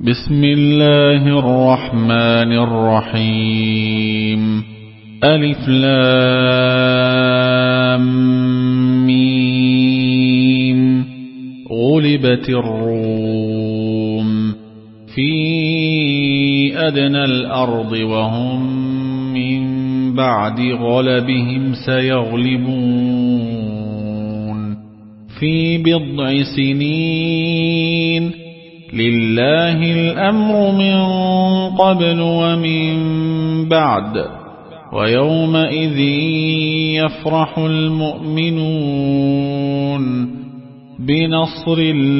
بسم الله الرحمن الرحيم. ألف لام ميم. غلبت الروم في أدنى الأرض وهم من بعد غلبهم سيغلبون في بضع سنين. لله الأمر من قبل ومن بعد ويومئذ يفرح المؤمنون بنصر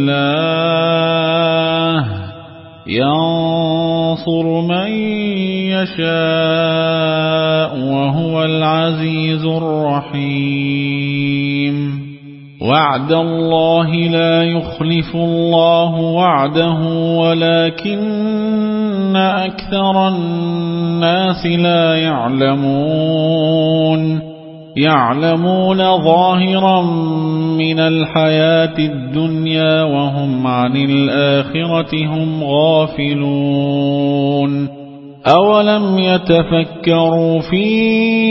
الله ينصر من يشاء وهو العزيز الرحيم. وعد الله لا يخلف الله وعده ولكن أكثر الناس لا يعلمون ظاهرا من الحياة الدنيا وهم عن الآخرة هم غافلون. أولم يتفكروا في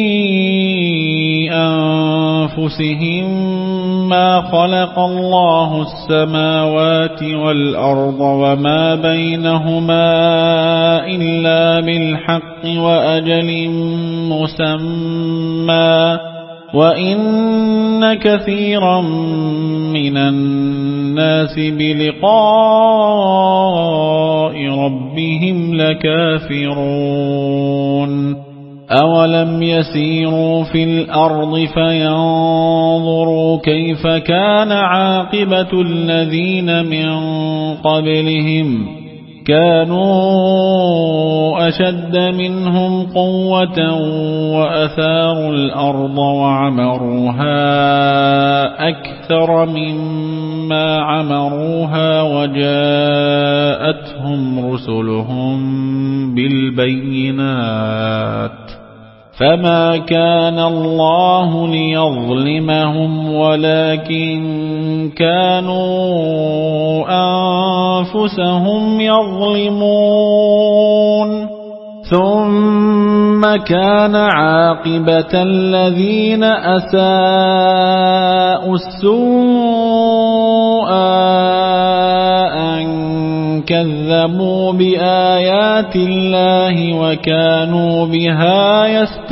أنفسهم ما خلق الله السماوات والأرض وما بينهما إلا بالحق وأجل مسمى وإن كثيرا من الناس بلقاء ربهم لكافرون. أولم يسيروا في الأرض فينظروا كيف كان عاقبة الذين من قبلهم كانوا أشد منهم قوة وأثاروا الأرض وعمروها أكثر مما عمروها وجاءتهم رسلهم بالبينات فما كان الله ليظلمهم ولكن كانوا أنفسهم يظلمون. ثم كان عاقبة الذين أساءوا السوء أن كذبوا بآيات الله وكانوا بها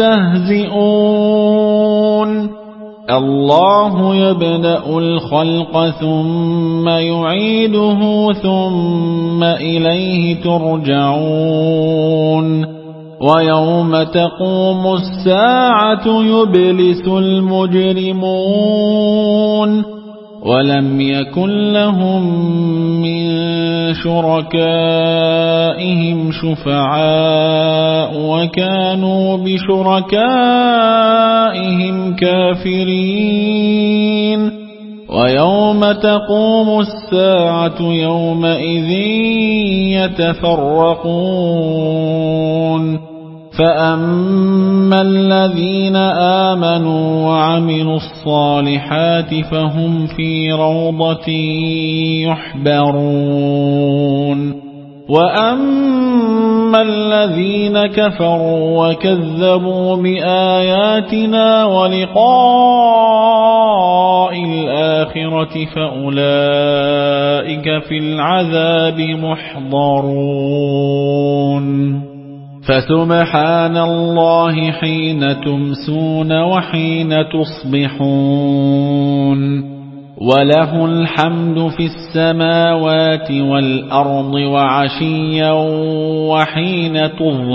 يستهزئون. الله يبدأ الخلق ثم يعيده ثم إليه ترجعون. ويوم تقوم الساعة يبلس المجرمون ولم يكن لهم من شركائهم شفعاء وكانوا بشركائهم كافرين. ويوم تقوم الساعة يومئذ يتفرقون فأما الذين آمنوا وعملوا الصالحات فهم في روضة يحبرون. وأما الذين كفروا وكذبوا بآياتنا ولقاء الآخرة فأولئك في العذاب محضرون. فسبحان الله حين تمسون وحين تصبحون وله الحمد في السماوات والأرض وعشيا وحين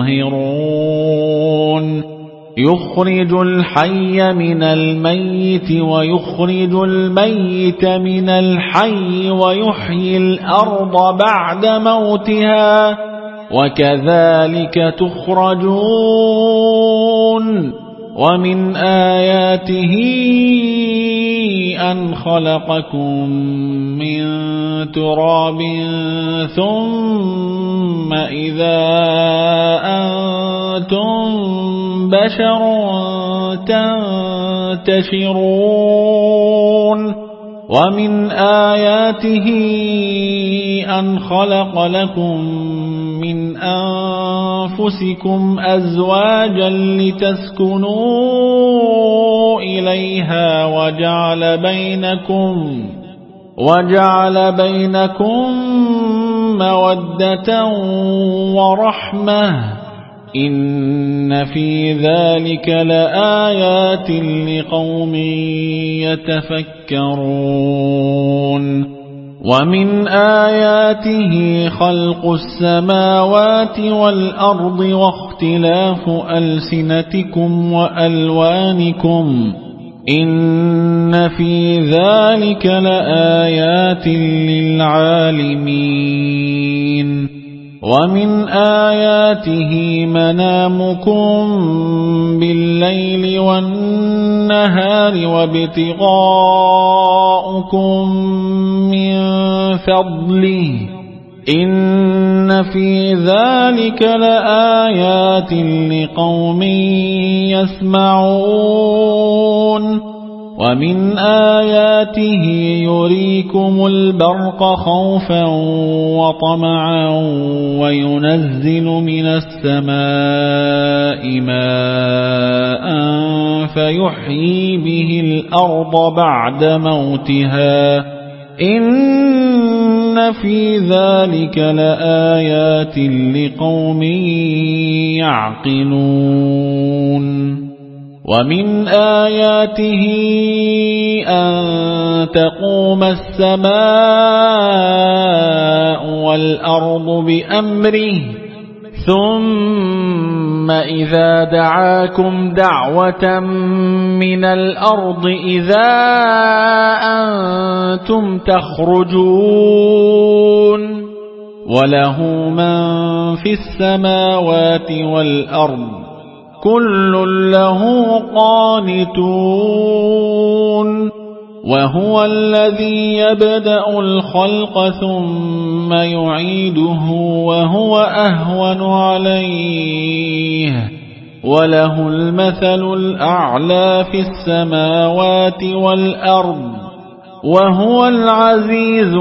تظهرون. يخرج الحي من الميت ويخرج الميت من الحي ويحيي الأرض بعد موتها وكذلك تخرجون. ومن آياته أن خلقكم من تراب ثم إذا أنتم بشر تنتشرون. ومن آياته أن خلق لكم من أنفسكم أزواجا لتسكنوا إليها وجعل بينكم مودة ورحمة إن في ذلك لآيات لقوم يتفكرون ومن آياته خلق السماوات والأرض واختلاف ألسنتكم وألوانكم إن في ذلك لآيات للعالمين ومن آياته منامكم بالليل والنهار وابتغاؤكم من فضله إن في ذلك لآيات لقوم يسمعون ومن آياته يريكم البرق خوفا وطمعا وينزل من السماء ماء فيحيي به الأرض بعد موتها إن في ذلك لآيات لقوم يعقلون ومن آياته أن تقوم السماء والأرض بأمره ثم إذا دعاكم دعوة من الأرض إذا أنتم تخرجون وله من في السماوات والأرض كل له قانتون وهو الذي يبدأ الخلق ثم يعيده وهو أهون عليه وله المثل الأعلى في السماوات والأرض وهو العزيز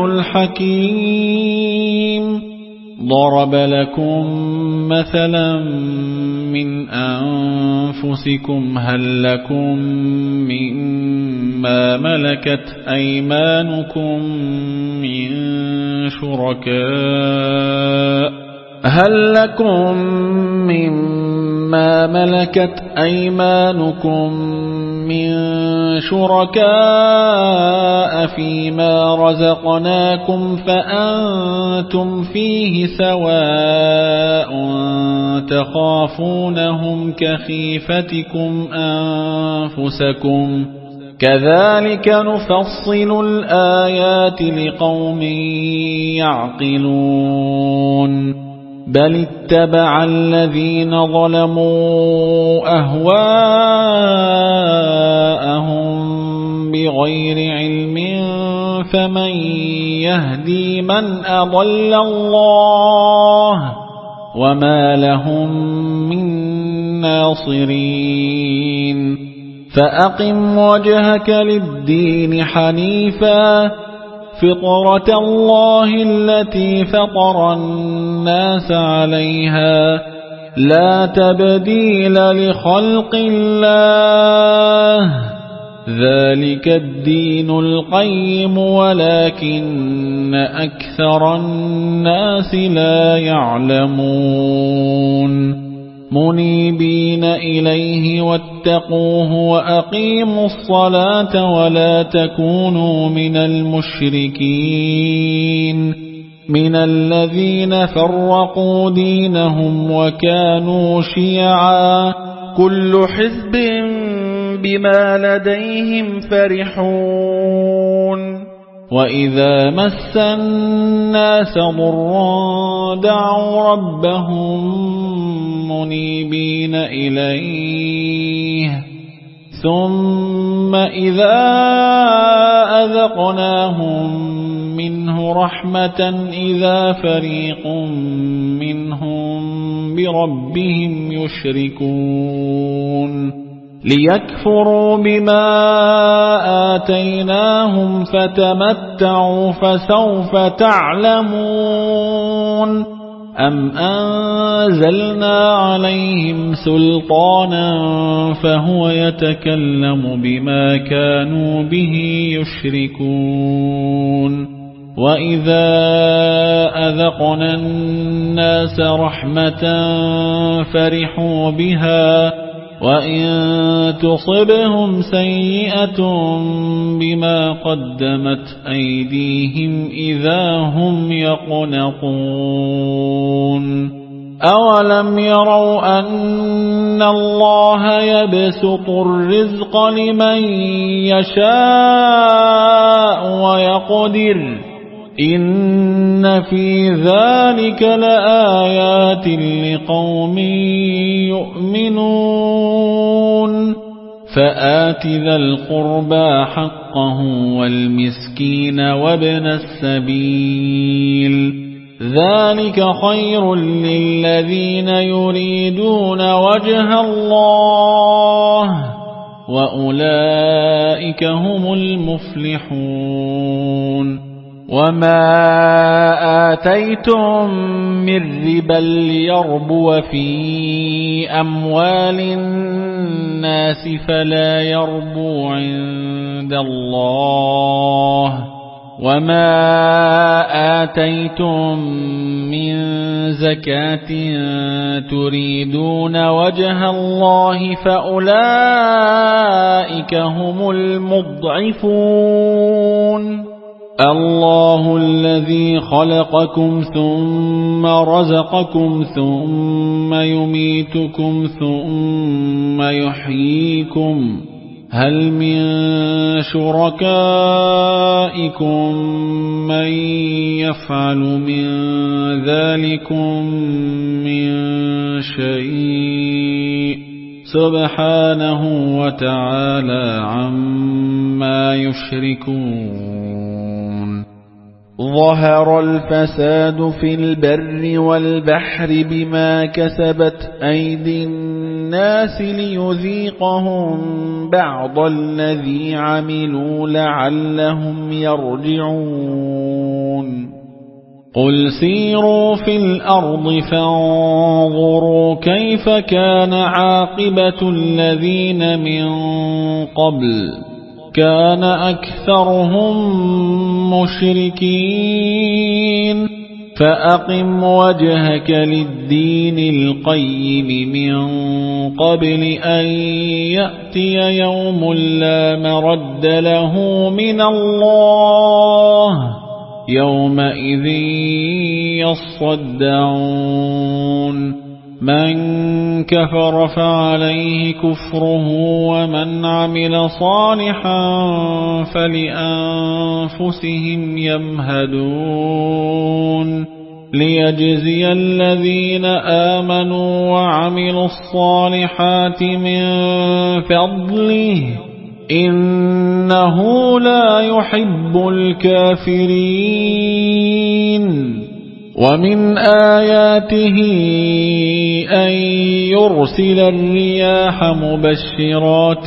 الحكيم ضرب لكم مثلا من أنفسكم هل لكم مما ملكت أيمانكم من شركاء فيما رزقناكم فأنتم فيه سواء تخافونهم كخيفتكم أنفسكم كذلك نفصل الآيات لقوم يعقلون بل اتبع الذين ظلموا أهواءهم بغير علم فمن يهدي من أضل الله وما لهم من ناصرين فأقم وجهك للدين حنيفا فطرة الله التي فطر الناس عليها لا تبديل لخلق الله ذلك الدين القيم ولكن أكثر الناس لا يعلمون منيبين إليه واتقوه وأقيموا الصلاة ولا تكونوا من المشركين من الذين فرقوا دينهم وكانوا شيعا كل حزب بما لديهم فرحون وإذا مس الناس ضر دعوا ربهم منيبين إليه ثم إذا أذقناهم منه رحمة إذا فريق منهم بربهم يشركون ليكفروا بما آتيناهم فتمتعوا فسوف تعلمون أم أنزلنا عليهم سلطانا فهو يتكلم بما كانوا به يشركون وإذا أذقنا الناس رحمة فرحوا بها وإن تصبهم سيئة بما قدمت أيديهم إذا هم يقنطون أولم يروا أن الله يبسط الرزق لمن يشاء ويقدر إن في ذلك لآيات لقوم يؤمنون فآت ذا القربى حقه والمسكين وابن السبيل ذلك خير للذين يريدون وجه الله وأولئك هم المفلحون وما آتيتم من ربا ليربو في أموال الناس فلا يربو عند الله وما آتيتم من زكاة تريدون وجه الله فأولئك هم المضعفون الله الذي خلقكم ثم رزقكم ثم يميتكم ثم يحييكم هل من شركائكم من يفعل من ذلكم من شيء سبحانه وتعالى عما يشركون ظهر الفساد في البر والبحر بما كسبت أيدي الناس ليذيقهم بعض الذي عملوا لعلهم يرجعون قل سيروا في الأرض فانظروا كيف كان عاقبة الذين من قبل كان أكثرهم مشركين فأقم وجهك للدين القيم من قبل أن يأتي يوم لا مرد له من الله يومئذ يصدعون من كفر فعليه كفره ومن عمل صالحا فلأنفسهم يمهدون ليجزي الذين آمنوا وعملوا الصالحات من فضله إنه لا يحب الكافرين ومن آياته أن يرسل الرياح مبشرات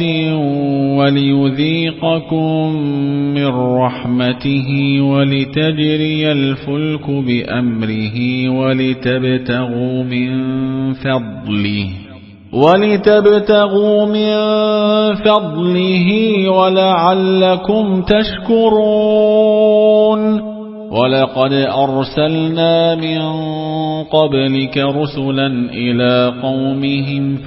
وليذيقكم من رحمته ولتجري الفلك بأمره ولتبتغوا من فضله ولعلكم تشكرون ولقد أرسلنا من قبلك رسلا إلى قومهم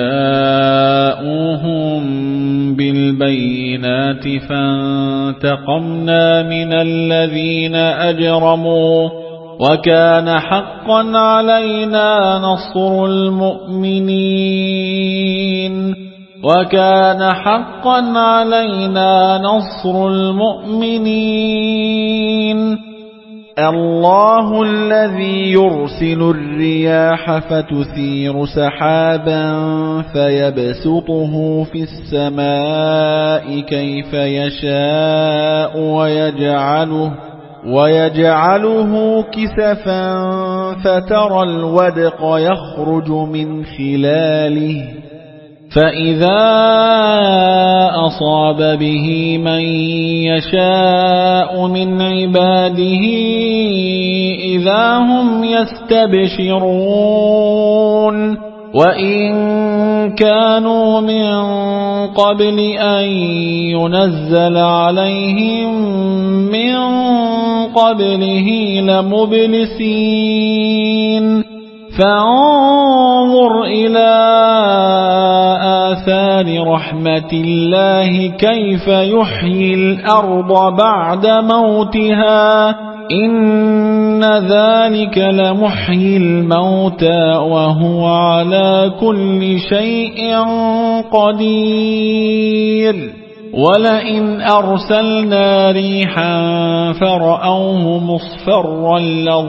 فجاءوهم بالبينات فانتقمنا من الذين أجرموا وكان حقا علينا نصر المؤمنين الله الذي يرسل الرياح فتثير سحابا فيبسطه في السماء كيف يشاء ويجعله كسفا فترى الودق يخرج من خلاله فإذا أصاب به من يشاء من عباده إذا هم يستبشرون وإن كانوا من قبل أن ينزل عليهم من قبله لمبلسين فانظر إلى آثار رحمة الله كيف يحيي الأرض بعد موتها إن ذلك لمحيي الموتى وهو على كل شيء قدير ولئن أرسلنا ريحا فرأوه مصفرا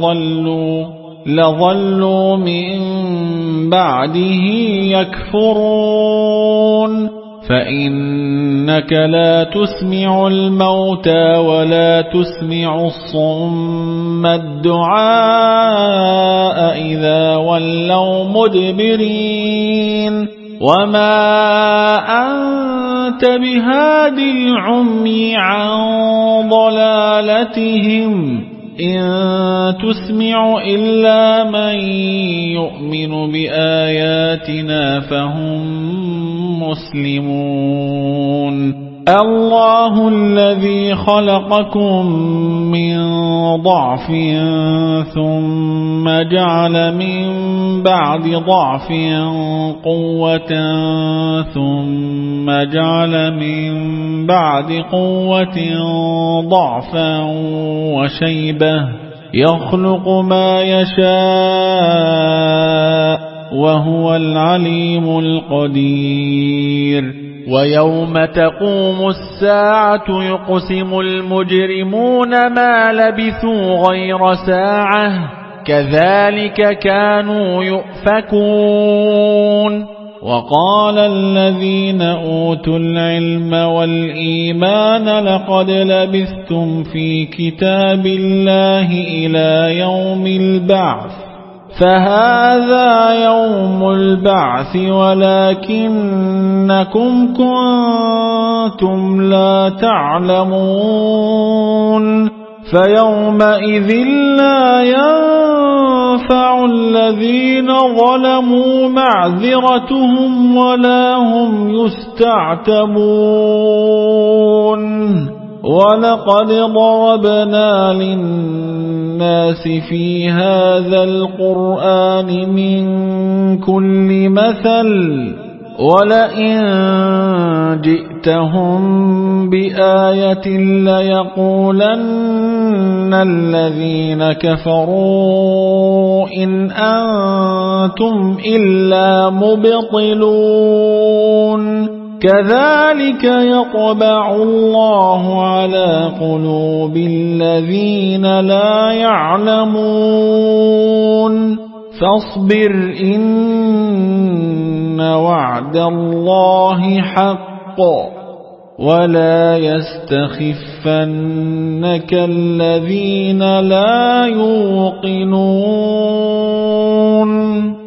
لظلوا من بعده يكفرون فإنك لا تسمع الموتى ولا تسمع الصم الدعاء إذا ولوا مدبرين وما أنت بهاد العمي عن ضلالتهم إن تسمع إلا من يؤمن بآياتنا فهم مسلمون الله الذي خلقكم من ضعف ثم جعل من بعد ضعف قوة ثم جعل من بعد قوة ضعفا وشيبة يخلق ما يشاء وهو العليم القدير ويوم تقوم الساعة يقسم المجرمون ما لبثوا غير ساعة كذلك كانوا يؤفكون وقال الذين أوتوا العلم والإيمان لقد لبثتم في كتاب الله إلى يوم البعث فهذا يوم البعث ولكنكم كنتم لا تعلمون فيومئذ لا ينفع الذين ظلموا معذرتهم ولا هم يستعتبون ولقد ضربنا للناس في هذا القرآن من كل مثل ولئن جئتهم بآية ليقولن الذين كفروا إن أنتم إلا مبطلون كذلك يطبع الله على قلوب الذين لا يعلمون فاصبر إن وعد الله حق ولا يستخفنك الذين لا يوقنون